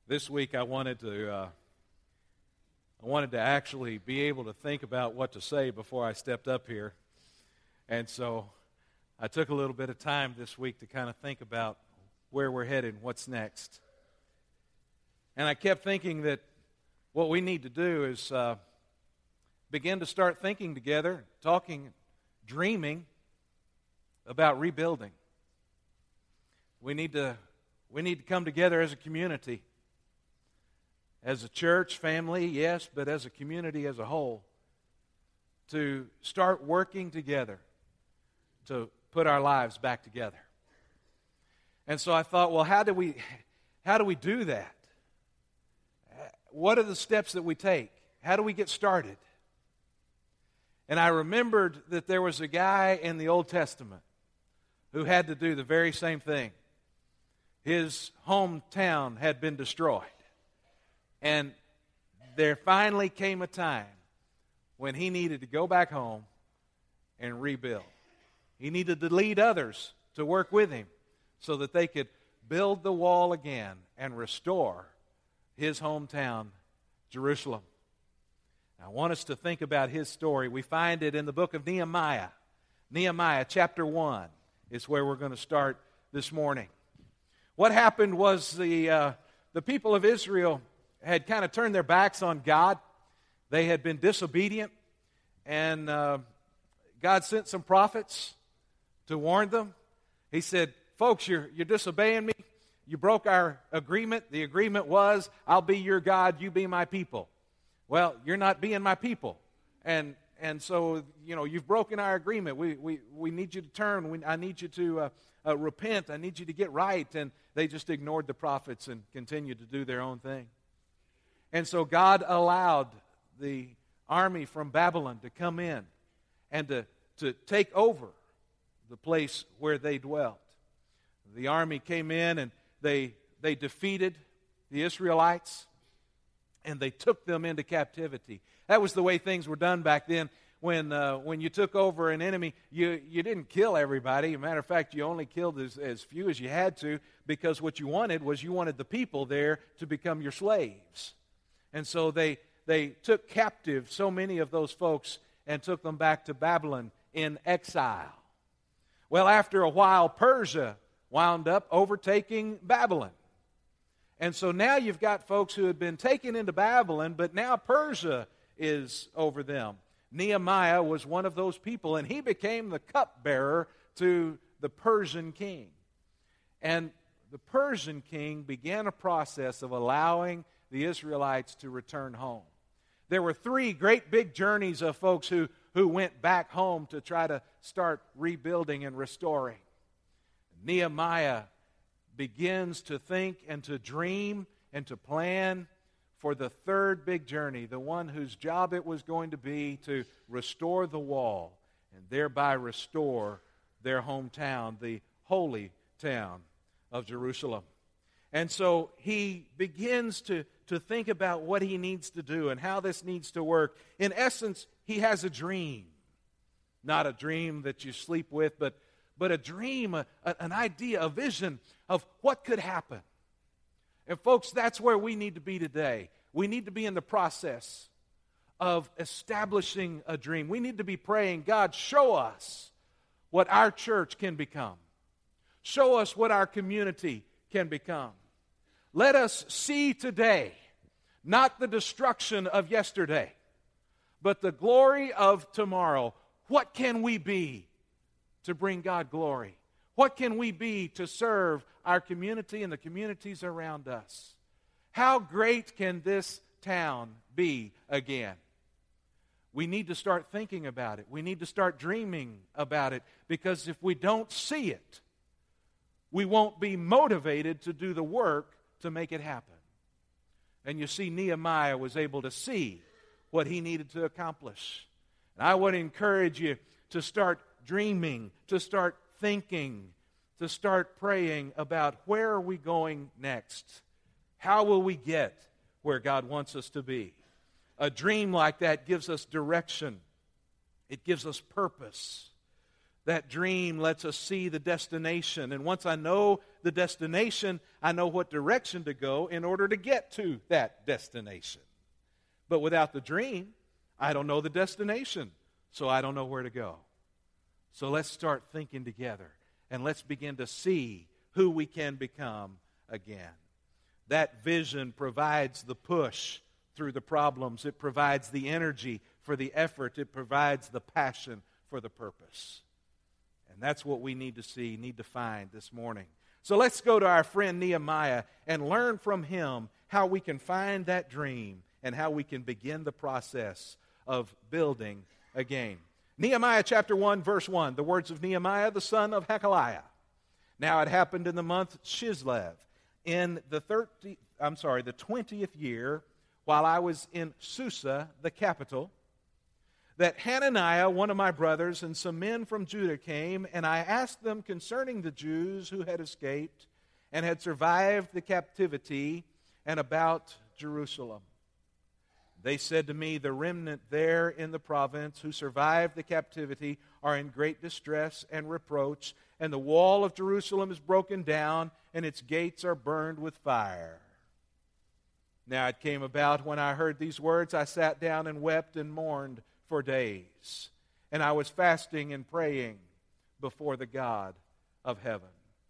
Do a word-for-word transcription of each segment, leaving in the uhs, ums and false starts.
This week I wanted to uh, I wanted to actually be able to think about what to say before I stepped up here. And so I took a little bit of time this week to kind of think about where we're headed, what's next. And I kept thinking that what we need to do is uh, begin to start thinking together, talking, dreaming about rebuilding. We need to we need to come together as a community. As a church, family, yes, but as a community as a whole, to start working together to put our lives back together. And so I thought, well, how do we, how do we do that? What are the steps that we take? How do we get started? And I remembered that there was a guy in the Old Testament who had to do the very same thing. His hometown had been destroyed. And there finally came a time when he needed to go back home and rebuild. He needed to lead others to work with him so that they could build the wall again and restore his hometown, Jerusalem. I want us to think about his story. We find it in the book of Nehemiah. Nehemiah chapter one is where we're going to start this morning. What happened was the uh, the people of Israel had kind of turned their backs on God. They had been disobedient, and uh, God sent some prophets to warn them. He said, folks, you're, you're disobeying me. You broke our agreement. The agreement was, I'll be your God, you be my people. Well, you're not being my people. And and so, you know, you've broken our agreement. We we, we need you to turn. We, I need you to uh, uh, repent. I need you to get right. And they just ignored the prophets and continued to do their own thing. And so God allowed the army from Babylon to come in and to, to take over the place where they dwelt. The army came in and they, they defeated the Israelites and they took them into captivity. That was the way things were done back then. When uh, when you took over an enemy, you, you didn't kill everybody. As a matter of fact, you only killed as, as few as you had to, because what you wanted was you wanted the people there to become your slaves. And so they they took captive so many of those folks and took them back to Babylon in exile. Well, after a while, Persia wound up overtaking Babylon. And so now you've got folks who had been taken into Babylon, but now Persia is over them. Nehemiah was one of those people, and he became the cupbearer to the Persian king. And the Persian king began a process of allowing the Israelites to return home. There were three great big journeys of folks who, who went back home to try to start rebuilding and restoring. Nehemiah begins to think and to dream and to plan for the third big journey, the one whose job it was going to be to restore the wall and thereby restore their hometown, the holy town of Jerusalem. And so he begins to, to think about what he needs to do and how this needs to work. In essence, he has a dream. Not a dream that you sleep with, but, but a dream, a, a, an idea, a vision of what could happen. And folks, that's where we need to be today. We need to be in the process of establishing a dream. We need to be praying, God, show us what our church can become. Show us what our community can become. Let us see today, not the destruction of yesterday, but the glory of tomorrow. What can we be to bring God glory? What can we be to serve our community and the communities around us? How great can this town be again? We need to start thinking about it. We need to start dreaming about it, because if we don't see it, we won't be motivated to do the work to make it happen. And you see, Nehemiah was able to see what he needed to accomplish. And I would encourage you to start dreaming, to start thinking, to start praying about where are we going next? How will we get where God wants us to be? A dream like that gives us direction. It gives us purpose. That dream lets us see the destination. And once I know the destination, I know what direction to go in order to get to that destination. But without the dream, I don't know the destination, so I don't know where to go. So let's start thinking together, and let's begin to see who we can become again. That vision provides the push through the problems. It provides the energy for the effort. It provides the passion for the purpose. And that's what we need to see, need to find this morning. So let's go to our friend Nehemiah and learn from him how we can find that dream and how we can begin the process of building again. Nehemiah chapter one, verse one, the words of Nehemiah, the son of Hakaliah. Now it happened in the month Chislev, in the thirty, I'm sorry, the twentieth year, while I was in Susa, the capital, that Hananiah, one of my brothers, and some men from Judah came, and I asked them concerning the Jews who had escaped and had survived the captivity and about Jerusalem. They said to me, the remnant there in the province who survived the captivity are in great distress and reproach, and the wall of Jerusalem is broken down, and its gates are burned with fire. Now it came about when I heard these words, I sat down and wept and mourned for days. And I was fasting and praying before the God of heaven.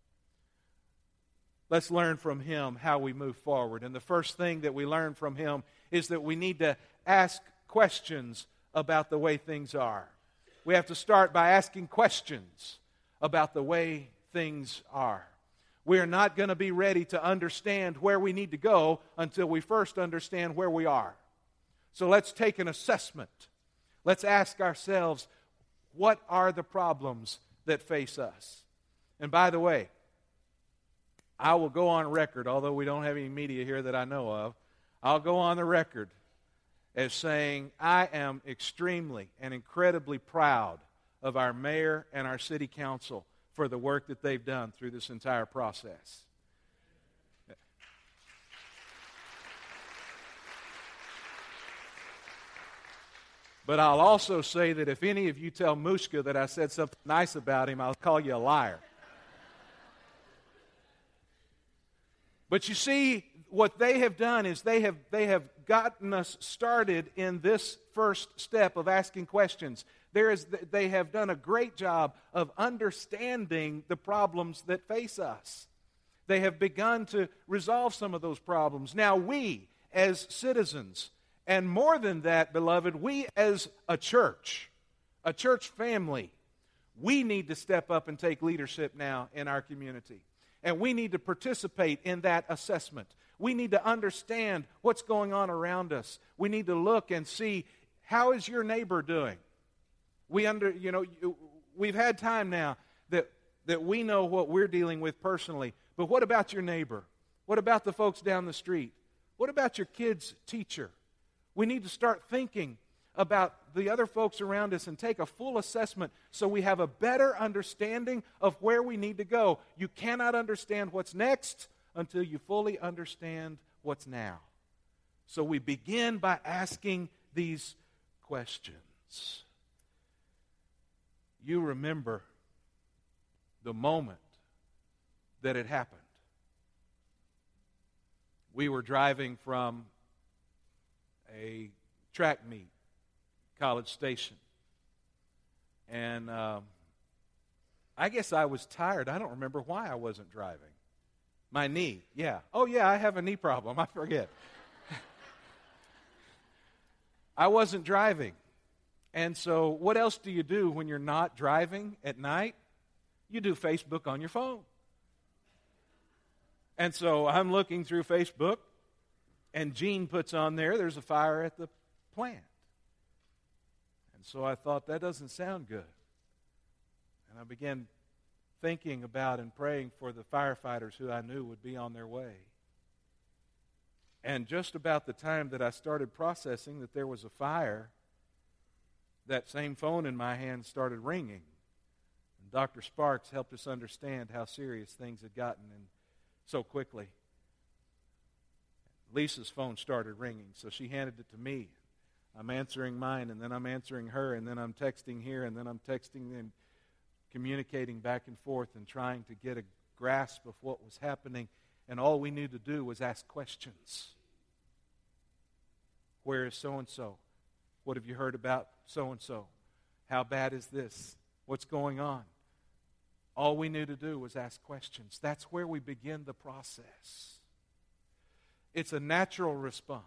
Let's learn from him how we move forward. And the first thing that we learn from him is that we need to ask questions about the way things are. We have to start by asking questions about the way things are. We are not going to be ready to understand where we need to go until we first understand where we are. So let's take an assessment. Let's ask ourselves, what are the problems that face us? And by the way, I will go on record, although we don't have any media here that I know of, I'll go on the record as saying I am extremely and incredibly proud of our mayor and our city council for the work that they've done through this entire process. But I'll also say that if any of you tell Mushka that I said something nice about him, I'll call you a liar. But you see, what they have done is they have, they have gotten us started in this first step of asking questions. There is, they have done a great job of understanding the problems that face us. They have begun to resolve some of those problems. Now we, as citizens, and more than that, beloved, we as a church, a church family, we need to step up and take leadership now in our community. And we need to participate in that assessment. We need to understand what's going on around us. We need to look and see, how is your neighbor doing? We under, you know, we've had time now that, that we know what we're dealing with personally. But what about your neighbor? What about the folks down the street? What about your kid's teacher? We need to start thinking about the other folks around us and take a full assessment so we have a better understanding of where we need to go. You cannot understand what's next until you fully understand what's now. So we begin by asking these questions. You remember the moment that it happened. We were driving from a track meet, College Station. And um, I guess I was tired. I don't remember why I wasn't driving. My knee, yeah. Oh, yeah, I have a knee problem. I forget. I wasn't driving. And so what else do you do when you're not driving at night? You do Facebook on your phone. And so I'm looking through Facebook, and Gene puts on there, there's a fire at the plant. And so I thought, that doesn't sound good. And I began thinking about and praying for the firefighters who I knew would be on their way. And just about the time that I started processing that there was a fire, that same phone in my hand started ringing. And Doctor Sparks helped us understand how serious things had gotten and so quickly. Lisa's phone started ringing, so she handed it to me. I'm answering mine, and then I'm answering her, and then I'm texting here, and then I'm texting them. communicating back and forth and trying to get a grasp of what was happening, and all we knew to do was ask questions. Where is so-and-so? What have you heard about so-and-so? How bad is this? What's going on? All we knew to do was ask questions. That's where we begin the process. It's a natural response.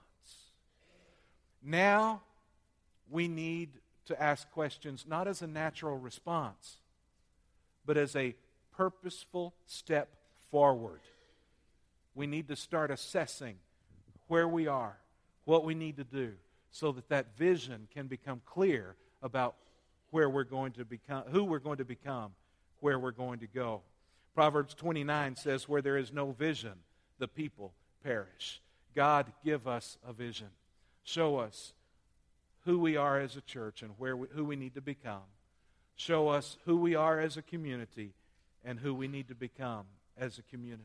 Now, we need to ask questions not as a natural response, but as a purposeful step forward. We need to start assessing where we are, what we need to do, so that that vision can become clear about where we're going to become, who we're going to become, where we're going to go. Proverbs twenty-nine says, where there is no vision, the people perish. God, give us a vision. Show us who we are as a church and where we, who we need to become. Show us who we are as a community and who we need to become as a community.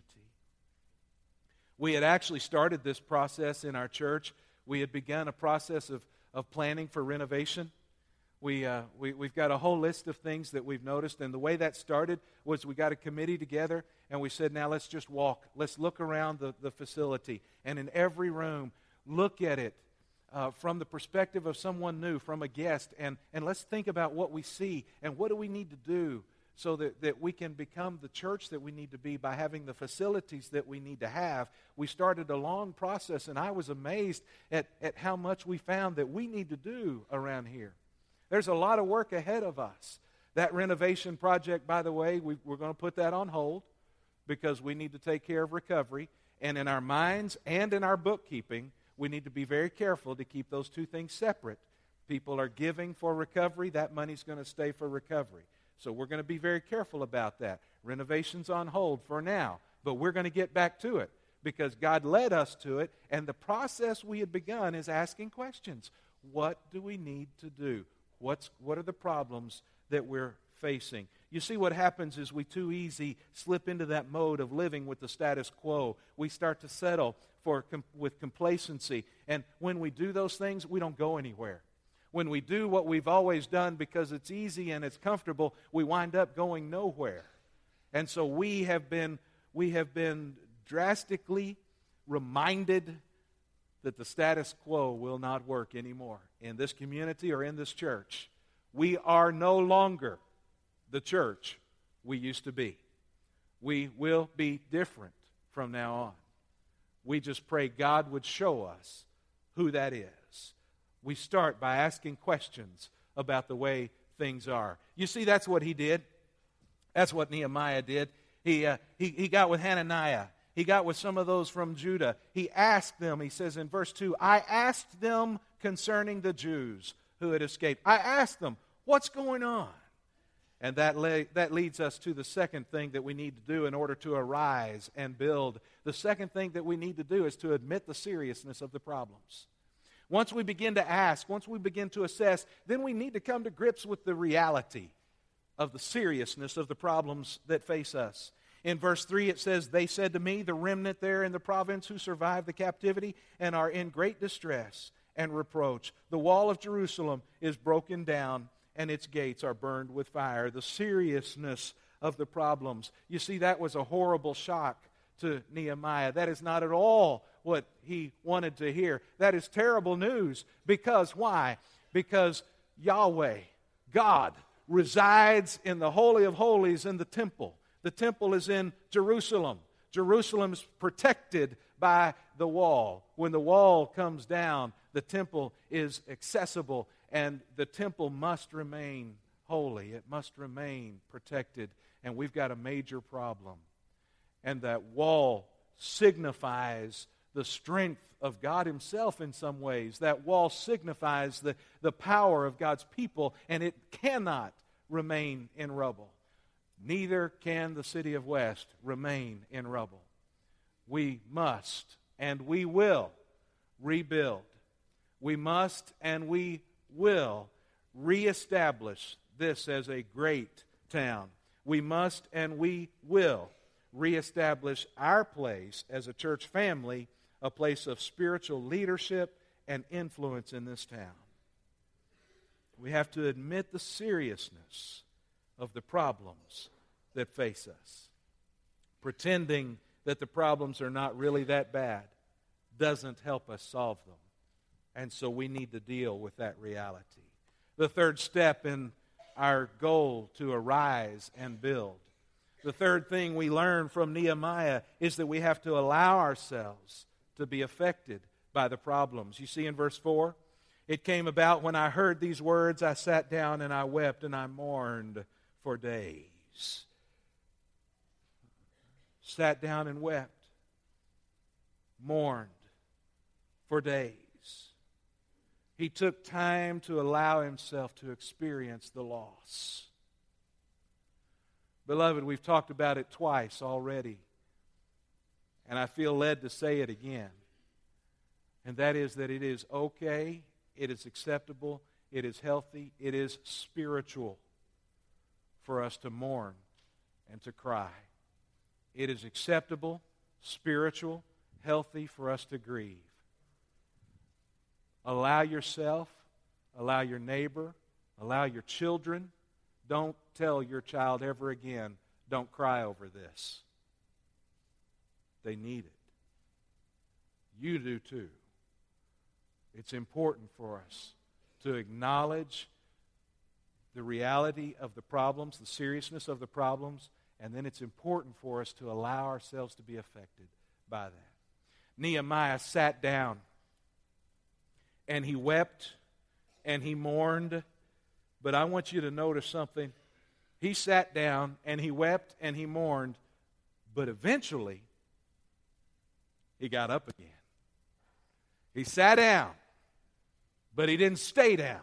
We had actually started this process in our church. We had begun a process of, of planning for renovation. We, uh, we, we've got a whole list of things that we've noticed, and the way that started was we got a committee together, and we said, now let's just walk. Let's look around the, the facility, and in every room, look at it uh, from the perspective of someone new, from a guest, and, and let's think about what we see, and what do we need to do so that, that we can become the church that we need to be by having the facilities that we need to have. We started a long process, and I was amazed at, at how much we found that we need to do around here. There's a lot of work ahead of us. That renovation project, by the way, we, we're going to put that on hold because we need to take care of recovery. And in our minds and in our bookkeeping, we need to be very careful to keep those two things separate. People are giving for recovery. That money's going to stay for recovery. So we're going to be very careful about that. Renovation's on hold for now, but we're going to get back to it because God led us to it, and the process we had begun is asking questions. What do we need to do? What's, what are the problems that we're facing? You see, what happens is we too easy slip into that mode of living with the status quo. We start to settle for com- with complacency, and when we do those things, we don't go anywhere. When we do what we've always done because it's easy and it's comfortable, we wind up going nowhere. And so we have been we have been drastically reminded that the status quo will not work anymore in this community or in this church. We are no longer the church we used to be. We will be different from now on. We just pray God would show us who that is. We start by asking questions about the way things are. You see, that's what he did. That's what Nehemiah did. He, uh, he, he got with Hananiah. He got with some of those from Judah. He asked them, he says in verse two, I asked them concerning the Jews who had escaped. I asked them, what's going on? And that, le- that leads us to the second thing that we need to do in order to arise and build. The second thing that we need to do is to admit the seriousness of the problems. Once we begin to ask, once we begin to assess, then we need to come to grips with the reality of the seriousness of the problems that face us. In verse three it says, they said to me, the remnant there in the province who survived the captivity and are in great distress and reproach. The wall of Jerusalem is broken down and its gates are burned with fire. The seriousness of the problems. You see, that was a horrible shock to Nehemiah. That is not at all what he wanted to hear. That is terrible news. Because why? Because Yahweh, God, resides in the Holy of Holies in the temple. The temple is in Jerusalem. Jerusalem is protected by the wall. When the wall comes down, the temple is accessible, and the temple must remain holy. It must remain protected, and we've got a major problem. And that wall signifies the strength of God Himself in some ways. That wall signifies the, the power of God's people, and it cannot remain in rubble. Neither can the city of West remain in rubble. We must and we will rebuild. We must and we will reestablish this as a great town. We must and we will reestablish our place as a church family, a place of spiritual leadership and influence in this town. We have to admit the seriousness of the problems that face us. Pretending that the problems are not really that bad doesn't help us solve them. And so we need to deal with that reality. The third step in our goal to arise and build. The third thing we learn from Nehemiah is that we have to allow ourselves to be affected by the problems. You see in verse four, it came about when I heard these words, I sat down and I wept and I mourned for days. Sat down and wept. Mourned for days. He took time to allow himself to experience the loss. Beloved, we've talked about it twice already, and I feel led to say it again. And that is that it is okay, it is acceptable, it is healthy, it is spiritual for us to mourn and to cry. It is acceptable, spiritual, healthy for us to grieve. Allow yourself, allow your neighbor, allow your children. Don't tell your child ever again, don't cry over this. They need it. You do too. It's important for us to acknowledge the reality of the problems, the seriousness of the problems, and then it's important for us to allow ourselves to be affected by that. Nehemiah sat down and he wept and he mourned, but I want you to notice something. He sat down and he wept and he mourned, but eventually he got up again. He sat down, but he didn't stay down.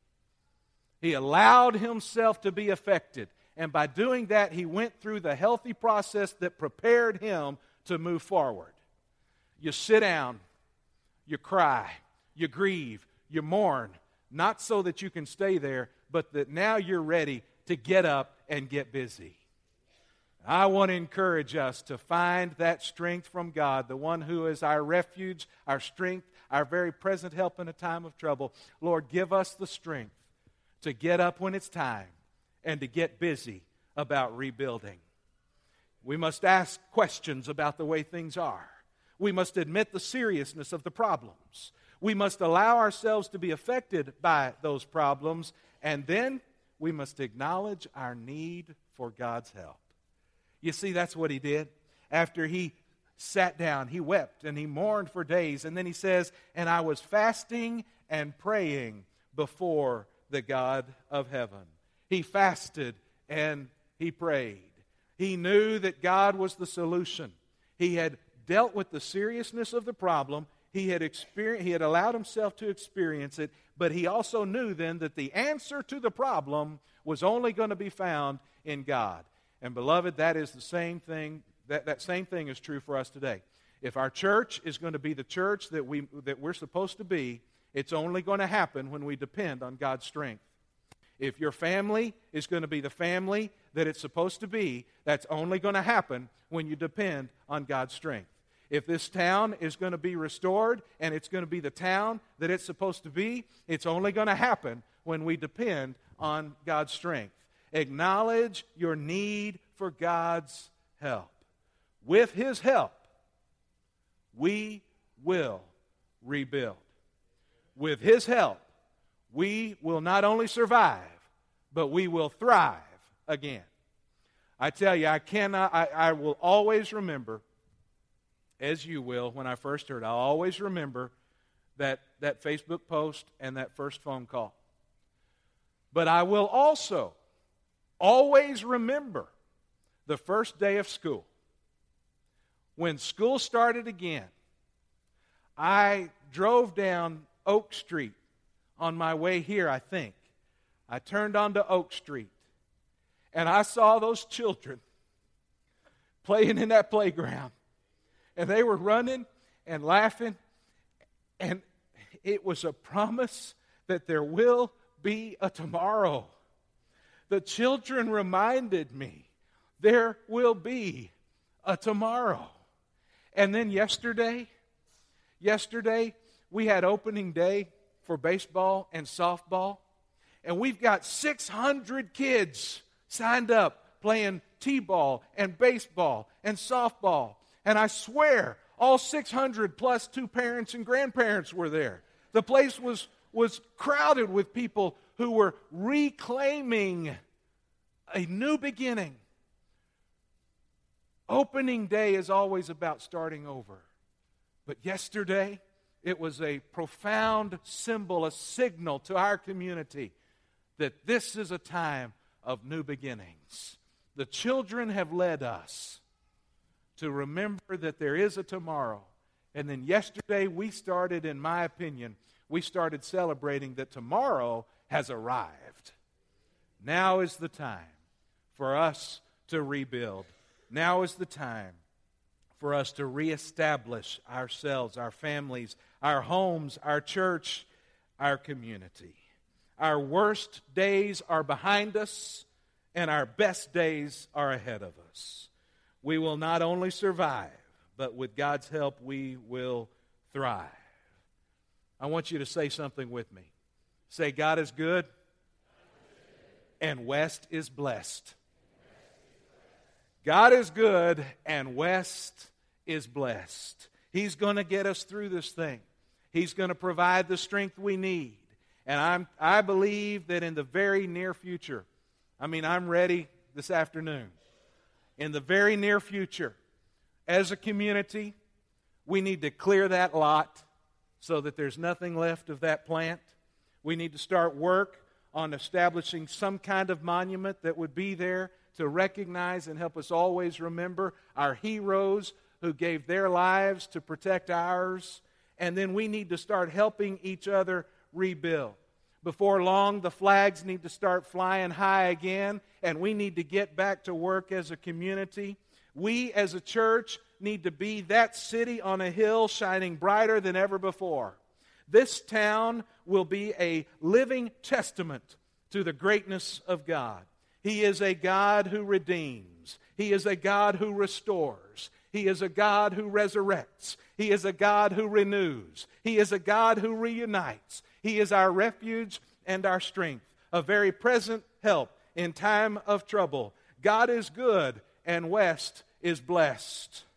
He allowed himself to be affected. And by doing that, he went through the healthy process that prepared him to move forward. You sit down, you cry, you grieve, you mourn, not so that you can stay there, but that now you're ready to get up and get busy. I want to encourage us to find that strength from God, the one who is our refuge, our strength, our very present help in a time of trouble. Lord, give us the strength to get up when it's time and to get busy about rebuilding. We must ask questions about the way things are. We must admit the seriousness of the problems. We must allow ourselves to be affected by those problems, and then we must acknowledge our need for God's help. You see, that's what he did. After he sat down, he wept and he mourned for days, and then he says, and I was fasting and praying before the God of heaven. He fasted and he prayed. He knew that God was the solution. He had dealt with the seriousness of the problem. He had experienced, he had allowed himself to experience it, but he also knew then that the answer to the problem was only going to be found in God. And beloved, that is the same thing, that, that same thing is true for us today. If our church is going to be the church that, we, that we're supposed to be, it's only going to happen when we depend on God's strength. If your family is going to be the family that it's supposed to be, that's only going to happen when you depend on God's strength. If this town is going to be restored and it's going to be the town that it's supposed to be, it's only going to happen when we depend on God's strength. Acknowledge your need for God's help. With His help, we will rebuild. With His help, we will not only survive, but we will thrive again. I tell you, I cannot, I, I will always remember, as you will, when I first heard, I'll always remember that, that Facebook post and that first phone call. But I will also always remember the first day of school. When school started again, I drove down Oak Street on my way here, I think. I turned onto Oak Street, and I saw those children playing in that playground. And they were running and laughing, and it was a promise that there will be a tomorrow. The children reminded me there will be a tomorrow. And then yesterday, yesterday we had opening day for baseball and softball, and we've got six hundred kids signed up playing t-ball and baseball and softball. And I swear, all six hundred plus two parents and grandparents were there. The place was, was crowded with people who were reclaiming a new beginning. Opening day is always about starting over. But yesterday, it was a profound symbol, a signal to our community that this is a time of new beginnings. The children have led us to remember that there is a tomorrow. And then yesterday we started, in my opinion, we started celebrating that tomorrow has arrived. Now is the time for us to rebuild. Now is the time for us to reestablish ourselves, our families, our homes, our church, our community. Our worst days are behind us, and our best days are ahead of us. We will not only survive, but with God's help, we will thrive. I want you to say something with me. Say, God is good, and West is blessed. God is good, and West is blessed. He's going to get us through this thing. He's going to provide the strength we need. And I'm, I believe that in the very near future, I mean, I'm ready this afternoon. In the very near future, as a community, we need to clear that lot so that there's nothing left of that plant. We need to start work on establishing some kind of monument that would be there to recognize and help us always remember our heroes who gave their lives to protect ours. And then we need to start helping each other rebuild. Before long, the flags need to start flying high again, and we need to get back to work as a community. We as a church need to be that city on a hill shining brighter than ever before. This town will be a living testament to the greatness of God. He is a God who redeems. He is a God who restores. He is a God who resurrects. He is a God who renews. He is a God who reunites. He is our refuge and our strength, a very present help in time of trouble. God is good, and West is blessed.